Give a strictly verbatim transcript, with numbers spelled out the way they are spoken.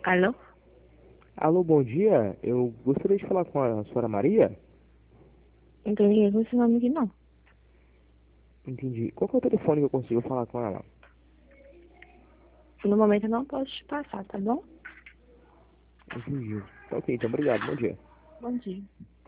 Alô? Alô, bom dia. Eu gostaria de falar com a senhora Maria. Não tem ninguém com esse nome aqui, não. Entendi. Qual que é o telefone que eu consigo falar com ela? No momento eu não posso te passar, tá bom? Entendi. Tá ok, então obrigado. Bom dia. Bom dia.